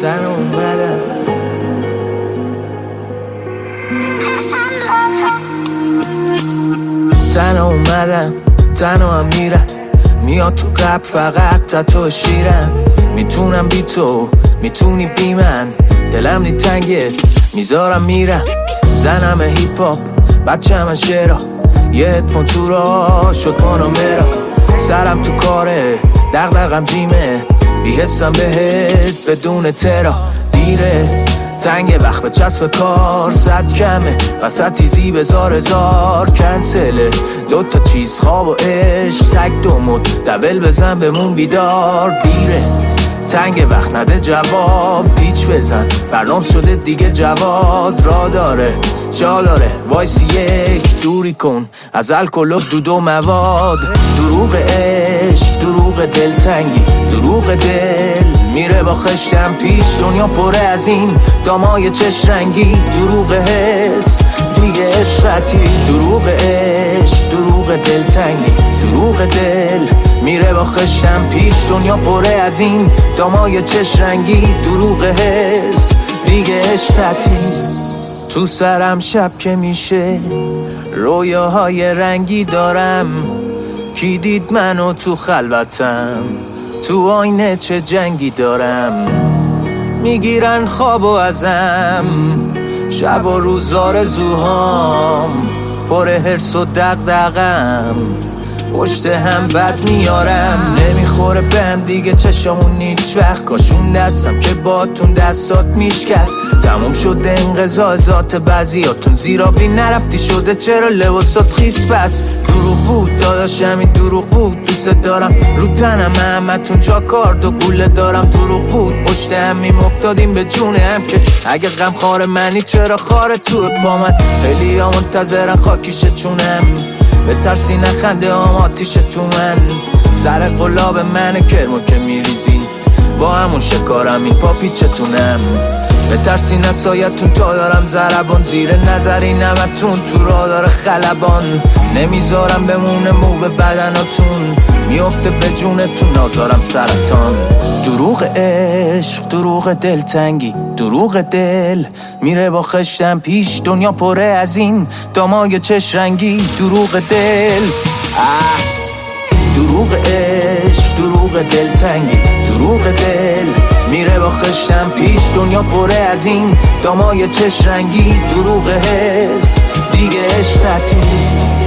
تنها اومدم تنها اومدم تنها هم میرم میاد تو قلب فقط تو شیرم میتونم بی تو میتونی بی من دلم نی تنگه میذارم میرم زنم هیپ هاپ بچه من شعرا یه هدفون تو را شد پانامرا سرم تو کاره دغدغم جیمه بیحسم بهت بدون ترا دیره تنگ وقت به چسب کار صد کمه وسط تیزی بزار هزار کنسله دوتا چیز خواب و عشق سگ دومون دبل بزن بمون بیدار دیره تنگ وقت نده جواب پیچ بزن برنامه شده دیگه جواد را داره جا داره وایسی یک دوری کن از الکل و دود و مواد دروغ عشق دروغ دلتنگی دروغ دل میره با خشتم پیش دنیا پره از این دامای چش رنگی دروغ حس دیگه عشقتی دروغ عشق دروغ دلتنگی دروغ دل میره با خشتم پیش دنیا پره از این دامای چش رنگی دروغ حس دیگه عشقتی تو سرم شب که میشه رویاهای رنگی دارم کی دید منو تو خلوتم تو آینه چه جنگی دارم میگیرن خوابو ازم شب و روز آرزوهام پر حرص و دغدغم پشت هم بد میارم نمیخوره بهم دیگه چشمون هیچ وقت کاشون دستم که باتون دستات میشکست تموم شده انقضا ذات بعضیاتون زیرابی نرفتی شده چرا لباسات خیس پس دروغ بود داداشم این دروغ بود دوست دارم رو تنم همتون جا کارد و گوله دارم دروغ بود پشت همیم افتادیم به جون هم که اگه غم خار منی چرا خار تو پا من خیلی ها منتظرن خاکیشه چونم به ترسی نخنده هم آتیش تو من سر قلاب من کرمو که میریزین با همون شکارم این پا پیچتونم به ترسی نسایتون تا دارم ضربان زیر نظری نمتون تو را داره خلبان نمیذارم بمونه مو به بدناتون میفته به جونتون نازارم سرطان دروغ عشق دروغ دلتنگی دروغ دل میره با خشتم پیش دنیا پره از این دامای چش رنگی دروغ دل دروغ عشق دروغ دلتنگی دروغ دل میره با خشتم پیش دنیا پره از این دامای چش رنگی دروغ حس دیگه عشقتی